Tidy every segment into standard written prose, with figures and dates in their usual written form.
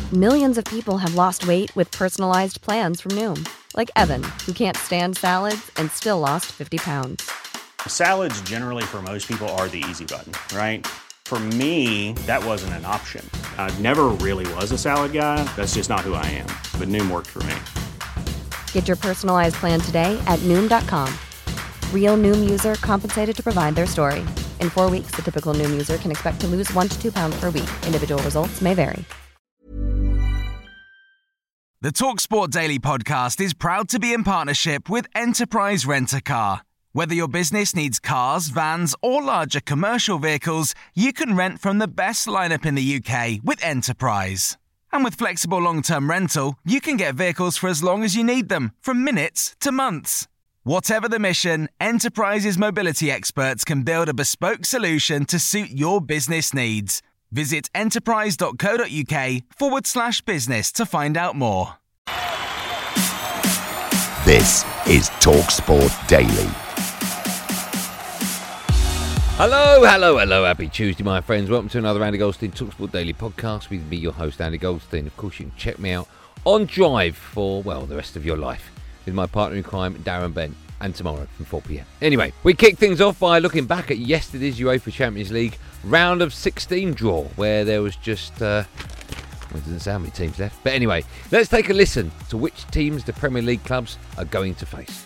Millions of people have lost weight with personalized plans from Noom. Like Evan, who can't stand salads and still lost 50 pounds. Salads generally for most people are the easy button, right? For me, that wasn't an option. I never really was a salad guy. That's just not who I am. But Noom worked for me. Get your personalized plan today at Noom.com. Real Noom user compensated to provide their story. In 4 weeks, the typical Noom user can expect to lose 1 to 2 pounds per week. Individual results may vary. The TalkSport Daily podcast is proud to be in partnership with Enterprise Rent-A-Car. Whether your business needs cars, vans, or larger commercial vehicles, you can rent from the best lineup in the UK with Enterprise. And with flexible long-term rental, you can get vehicles for as long as you need them, from minutes to months. Whatever the mission, Enterprise's mobility experts can build a bespoke solution to suit your business needs. Visit enterprise.co.uk/business to find out more. This is TalkSport Daily. Hello. Happy Tuesday, my friends. Welcome to another Andy Goldstein TalkSport Daily podcast with me, your host, Andy Goldstein. Of course, you can check me out on Drive for, well, the rest of your life with my partner in crime, Darren Bent, and tomorrow from 4 p.m. Anyway, we kick things off by looking back at yesterday's UEFA Champions League round of 16 draw, where there was just, well, it doesn't say how many teams left. But anyway, let's take a listen to which teams the Premier League clubs are going to face.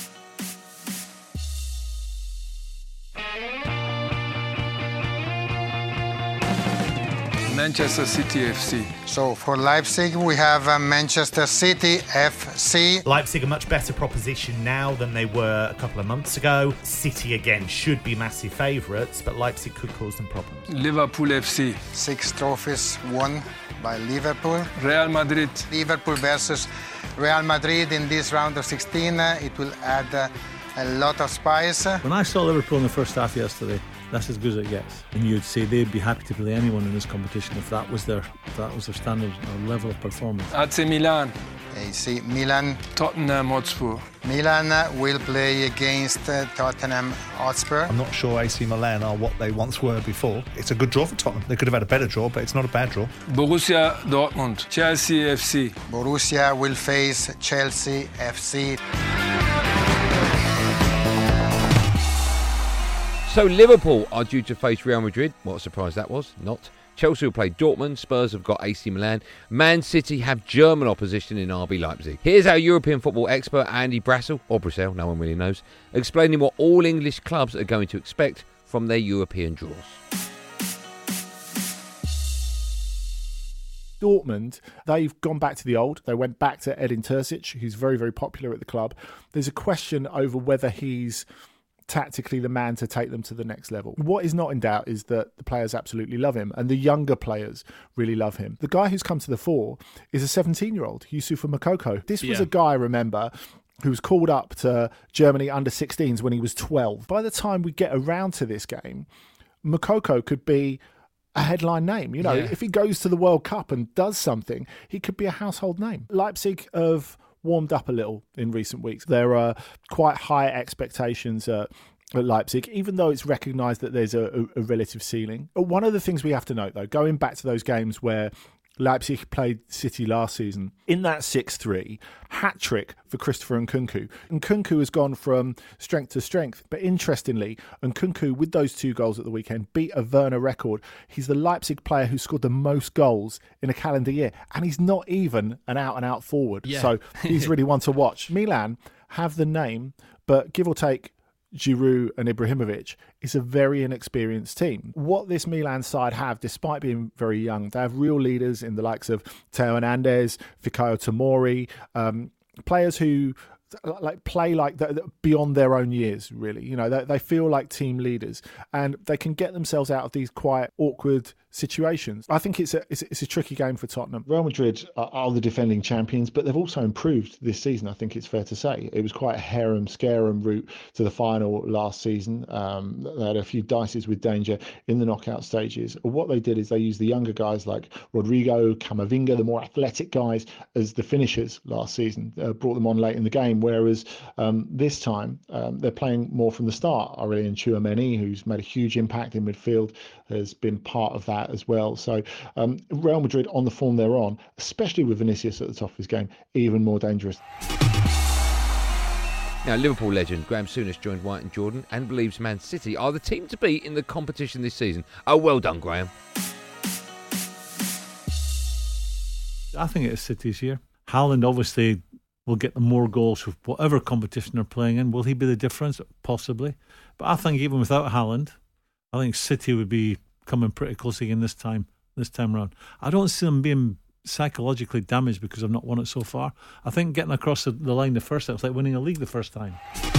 Manchester City FC. So for Leipzig, we have Manchester City FC. Leipzig a much better proposition now than they were a couple of months ago. City again should be massive favourites, but Leipzig could cause them problems. Liverpool FC. 6 trophies won by Liverpool. Real Madrid. Liverpool versus Real Madrid in this round of 16. It will add a lot of spice. When I saw Liverpool in the first half yesterday, that's as good as it gets. And you'd say they'd be happy to play anyone in this competition if that was their standard or level of performance. AC Milan. AC Milan. Tottenham Hotspur. Milan will play against Tottenham Hotspur. I'm not sure AC Milan are what they once were before. It's a good draw for Tottenham. They could have had a better draw, but it's not a bad draw. Borussia Dortmund. Chelsea FC. Borussia will face Chelsea FC. So Liverpool are due to face Real Madrid. What a surprise that was. Not. Chelsea will play Dortmund. Spurs have got AC Milan. Man City have German opposition in RB Leipzig. Here's our European football expert Andy Brassel, or Brassel, no one really knows, explaining what all English clubs are going to expect from their European draws. Dortmund, they've gone back to the old. They went back to Edin Terzic, who's very, very popular at the club. There's a question over whether he's tactically the man to take them to the next level. What is not in doubt is that the players absolutely love him, and the younger players really love him. The guy who's come to the fore is a 17-year-old, Youssoufa Moukoko. This was a guy, remember, who was called up to Germany under 16s when he was 12. By the time we get around to this game, Moukoko could be a headline name. You know, if he goes to the World Cup and does something, he could be a household name. Leipzig have warmed up a little in recent weeks. There are quite high expectations at Leipzig, even though it's recognised that there's a relative ceiling. One of the things we have to note, though, going back to those games where Leipzig played City last season, in that 6-3, hat-trick for Christopher Nkunku. Nkunku has gone from strength to strength, but interestingly, Nkunku, with those 2 goals at the weekend, beat a Werner record. He's the Leipzig player who scored the most goals in a calendar year, and he's not even an out-and-out forward. So he's really one to watch. Milan have the name, but give or take Giroud and Ibrahimovic, is a very inexperienced team. What this Milan side have, despite being very young, they have real leaders in the likes of Theo Hernandez, Fikayo Tomori, players who play beyond their own years, really. You know, they feel like team leaders, and they can get themselves out of these quite awkward situations. I think it's a tricky game for Tottenham. Real Madrid are the defending champions, but they've also improved this season, I think it's fair to say. It was quite a harem-scarum route to the final last season. They had a few dices with danger in the knockout stages. What they did is they used the younger guys like Rodrigo, Camavinga, the more athletic guys, as the finishers last season, brought them on late in the game, whereas this time they're playing more from the start. Aurelien Tchouameni, who's made a huge impact in midfield, has been part of that that as well. So Real Madrid on the form they're on, especially with Vinicius at the top of his game, even more dangerous. Now, Liverpool legend Graham Souness joined White and Jordan and believes Man City are the team to beat in the competition this season. Oh, well done, Graham. I think it is City's year. Haaland obviously will get the more goals with whatever competition they're playing in. Will he be the difference? Possibly. But I think even without Haaland, I think City would be coming pretty close again this time round. I don't see them being psychologically damaged because I've not won it so far. I think getting across the line the first time, it's like winning a league the first time.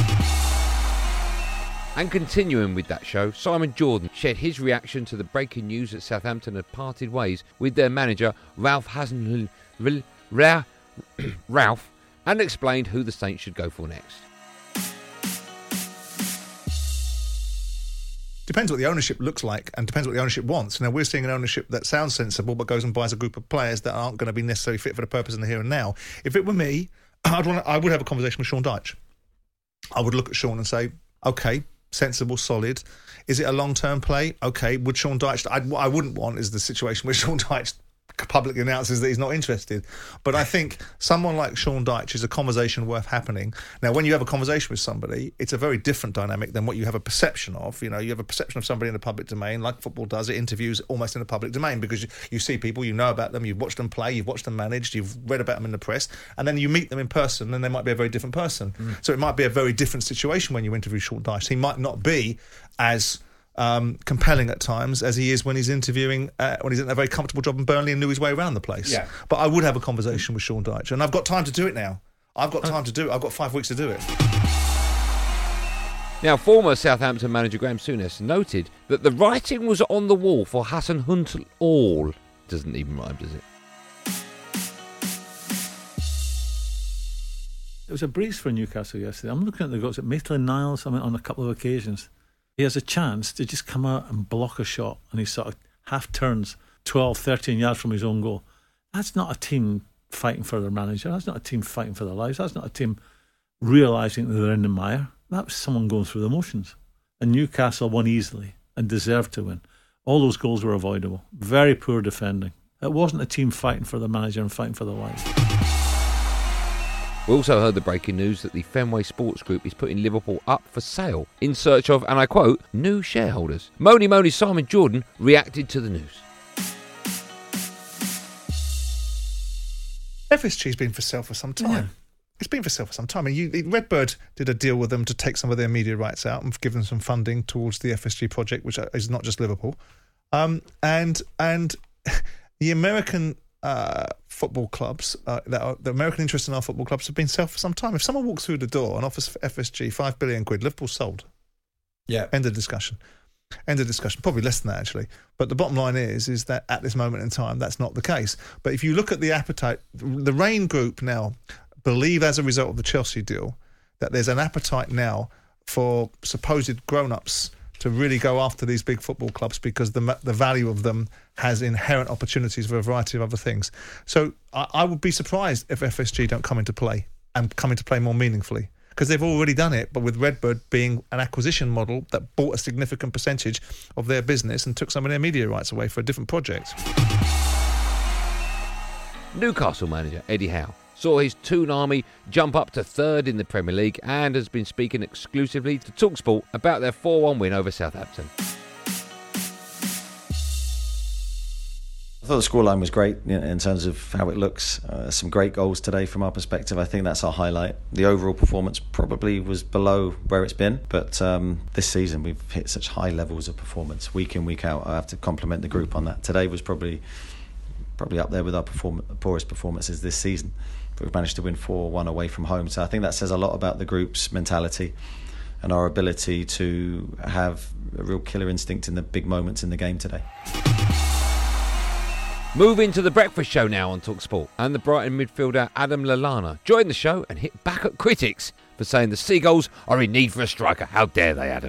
And continuing with that show, Simon Jordan shared his reaction to the breaking news that Southampton had parted ways with their manager Ralph and explained who the Saints should go for next. Depends what the ownership looks like and depends what the ownership wants. Now, we're seeing an ownership that sounds sensible but goes and buys a group of players that aren't going to be necessarily fit for the purpose in the here and now. If it were me, I would have a conversation with Sean Dyche. I would look at Sean and say, OK, sensible, solid. Is it a long-term play? OK, would Sean Dyche... what I wouldn't want is the situation where Sean Dyche publicly announces that he's not interested. But I think someone like Sean Dyche is a conversation worth happening. Now, when you have a conversation with somebody, it's a very different dynamic than what you have a perception of. You know, you have a perception of somebody in the public domain, like football does. It interviews almost in the public domain because you see people, you know about them, you've watched them play, you've watched them managed, you've read about them in the press, and then you meet them in person and they might be a very different person. So it might be a very different situation when you interview Sean Dyche. He might not be as compelling at times as he is when he's interviewing when he's in a very comfortable job in Burnley and knew his way around the place. Yeah. But I would have a conversation with Sean Dyche, and I've got time to do it now. I've got time to do it. I've got 5 weeks to do it. Now, former Southampton manager Graham Souness noted that the writing was on the wall for Hassan Huntelaar. Doesn't even rhyme, does it? It was a breeze for Newcastle yesterday. I'm looking at the goals at Maitland-Niles on a couple of occasions. He has a chance to just come out and block a shot, and he sort of half turns 12, 13 yards from his own goal. That's not a team fighting for their manager. That's not a team fighting for their lives. That's not a team realising that they're in the mire. That was someone going through the motions. And Newcastle won easily and deserved to win. All those goals were avoidable. Very poor defending. It wasn't a team fighting for their manager and fighting for their lives. We also heard the breaking news that the Fenway Sports Group is putting Liverpool up for sale in search of, and I quote, new shareholders. Mony Simon Jordan reacted to the news. FSG's been for sale for some time. Yeah. It's been for sale for some time. And Redbird did a deal with them to take some of their media rights out and give them some funding towards the FSG project, which is not just Liverpool. And the American football clubs, the American interest in our football clubs have been sale for some time. If someone walks through the door and offers FSG £5 billion, Liverpool's sold. Yeah. End of discussion. Probably less than that, actually. But the bottom line is that at this moment in time, that's not the case. But if you look at the appetite, the Rain Group now believe, as a result of the Chelsea deal, that there's an appetite now for supposed grown-ups to really go after these big football clubs because the value of them has inherent opportunities for a variety of other things. So I would be surprised if FSG don't come into play and come into play more meaningfully, because they've already done it, but with Redbird being an acquisition model that bought a significant percentage of their business and took some of their media rights away for a different project. Newcastle manager Eddie Howe saw his Toon Army jump up to third in the Premier League and has been speaking exclusively to TalkSport about their 4-1 win over Southampton. I thought the scoreline was great in terms of how it looks. Some great goals today from our perspective. I think that's our highlight. The overall performance probably was below where it's been, but this season we've hit such high levels of performance week in, week out. I have to compliment the group on that. Today was probably up there with our poorest performances this season. But we've managed to win 4-1 away from home. So I think that says a lot about the group's mentality and our ability to have a real killer instinct in the big moments in the game today. Moving to the breakfast show now on TalkSport, and the Brighton midfielder Adam Lallana joined the show and hit back at critics for saying the Seagulls are in need for a striker. How dare they, Adam?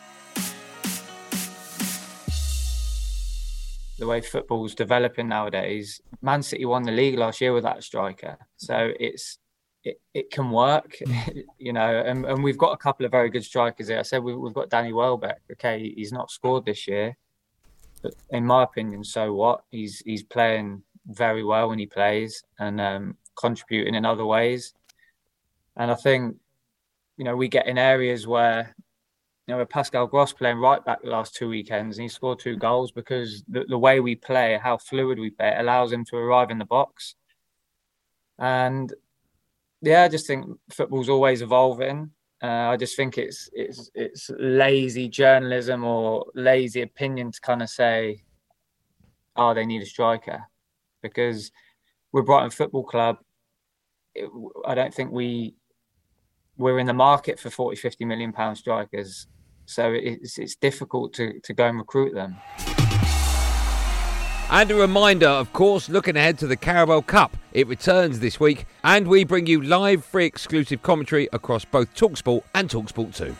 The way football's developing nowadays, Man City won the league last year with that striker, so it can work, and we've got a couple of very good strikers here. I said we've got Danny Welbeck. Okay, he's not scored this year, But in my opinion, so what? He's playing very well when he plays and contributing in other ways. And I think, we get in areas where, with Pascal Gross playing right back the last 2 weekends, and he scored 2 goals because the way we play, how fluid we play, it allows him to arrive in the box. And I just think football's always evolving. I just think it's lazy journalism or lazy opinion to kind of say, oh, they need a striker. Because with Brighton Football Club, I don't think we're in the market for 40, 50 million pound strikers. So it's difficult to go and recruit them. And a reminder, of course, looking ahead to the Carabao Cup. It returns this week, and we bring you live free exclusive commentary across both TalkSport and TalkSport 2.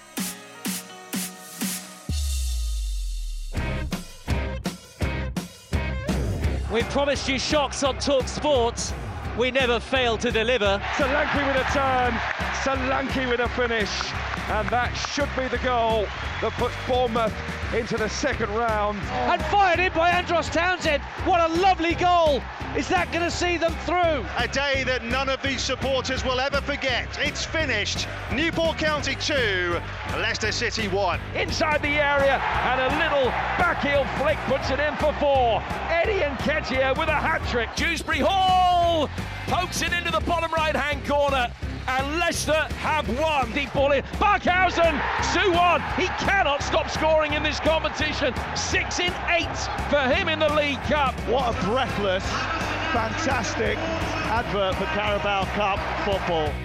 We promised you shocks on TalkSport. We never fail to deliver. Solanke with a turn, Solanke with a finish, and that should be the goal that puts Bournemouth into the second round. And fired in by Andros Townsend. What a lovely goal. Is that going to see them through? A day that none of these supporters will ever forget. It's finished. Newport County 2, Leicester City 1. Inside the area, and a little backheel flick puts it in for 4. Eddie Nketiah with a hat-trick. Dewsbury Hall pokes it into the bottom right-hand corner. And Leicester have won. Deep ball in. Barkhausen, 2-1. He cannot stop scoring in this competition. 6 in 8 for him in the League Cup. What a breathless, fantastic advert for Carabao Cup football.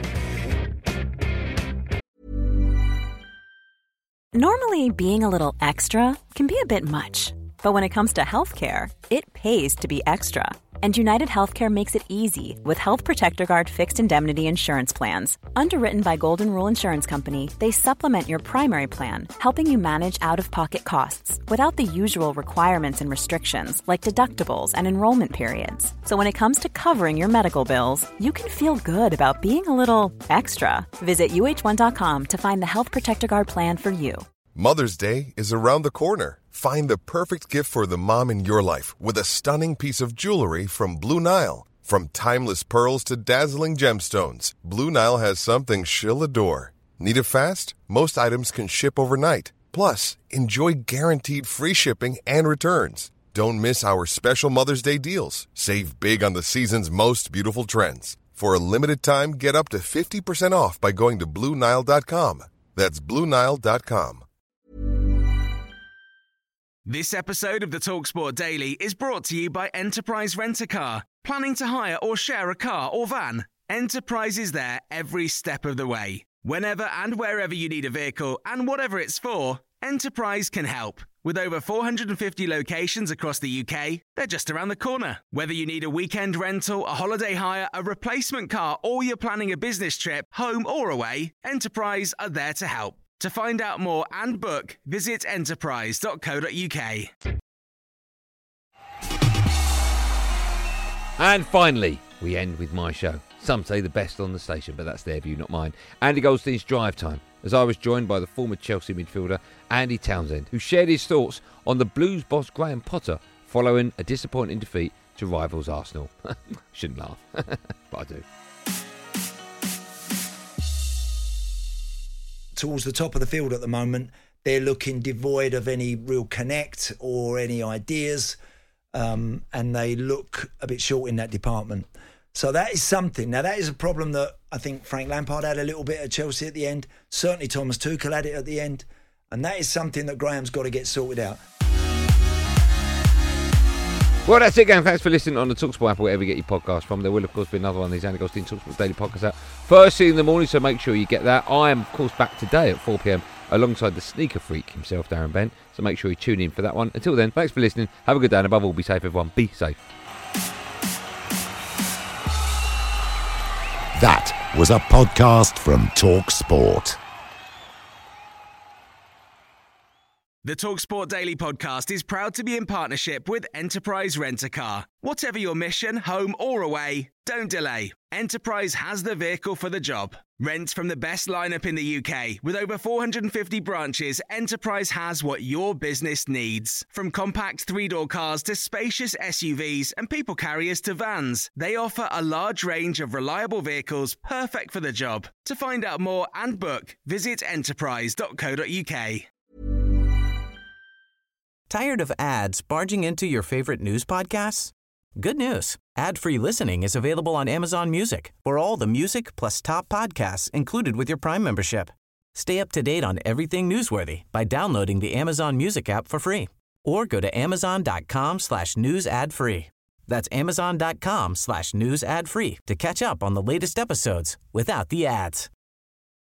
Normally, being a little extra can be a bit much. But when it comes to healthcare, it pays to be extra. And United Healthcare makes it easy with Health Protector Guard fixed indemnity insurance plans. Underwritten by Golden Rule Insurance Company, they supplement your primary plan, helping you manage out-of-pocket costs without the usual requirements and restrictions like deductibles and enrollment periods. So when it comes to covering your medical bills, you can feel good about being a little extra. Visit UH1.com to find the Health Protector Guard plan for you. Mother's Day is around the corner. Find the perfect gift for the mom in your life with a stunning piece of jewelry from Blue Nile. From timeless pearls to dazzling gemstones, Blue Nile has something she'll adore. Need it fast? Most items can ship overnight. Plus, enjoy guaranteed free shipping and returns. Don't miss our special Mother's Day deals. Save big on the season's most beautiful trends. For a limited time, get up to 50% off by going to BlueNile.com. That's BlueNile.com. This episode of the TalkSport Daily is brought to you by Enterprise Rent-A-Car. Planning to hire or share a car or van? Enterprise is there every step of the way. Whenever and wherever you need a vehicle and whatever it's for, Enterprise can help. With over 450 locations across the UK, they're just around the corner. Whether you need a weekend rental, a holiday hire, a replacement car, or you're planning a business trip, home or away, Enterprise are there to help. To find out more and book, visit enterprise.co.uk. And finally, we end with my show. Some say the best on the station, but that's their view, not mine. Andy Goldstein's Drive Time, as I was joined by the former Chelsea midfielder Andy Townsend, who shared his thoughts on the Blues boss Graham Potter following a disappointing defeat to rivals Arsenal. Shouldn't laugh, but I do. Towards the top of the field at the moment, they're looking devoid of any real connect or any ideas, and they look a bit short in that department. So that is something. Now, that is a problem that I think Frank Lampard had a little bit at Chelsea at the end. Certainly Thomas Tuchel had it at the end. And that is something that Graham's got to get sorted out. Well, that's it, gang. Thanks for listening on the TalkSport app, wherever you get your podcast from. There will, of course, be another one of these Andy Goldstein TalkSport Daily podcasts out first thing in the morning, so make sure you get that. I am, of course, back today at 4 p.m. alongside the sneaker freak himself, Darren Bent, so make sure you tune in for that one. Until then, thanks for listening. Have a good day, and above all, be safe, everyone. Be safe. That was a podcast from TalkSport. The TalkSport Daily podcast is proud to be in partnership with Enterprise Rent-A-Car. Whatever your mission, home or away, don't delay. Enterprise has the vehicle for the job. Rent from the best lineup in the UK. With over 450 branches, Enterprise has what your business needs. From compact three-door cars to spacious SUVs and people carriers to vans, they offer a large range of reliable vehicles perfect for the job. To find out more and book, visit enterprise.co.uk. Tired of ads barging into your favorite news podcasts? Good news. Ad-free listening is available on Amazon Music for all the music plus top podcasts included with your Prime membership. Stay up to date on everything newsworthy by downloading the Amazon Music app for free or go to amazon.com/news ad free. That's amazon.com/news ad free to catch up on the latest episodes without the ads.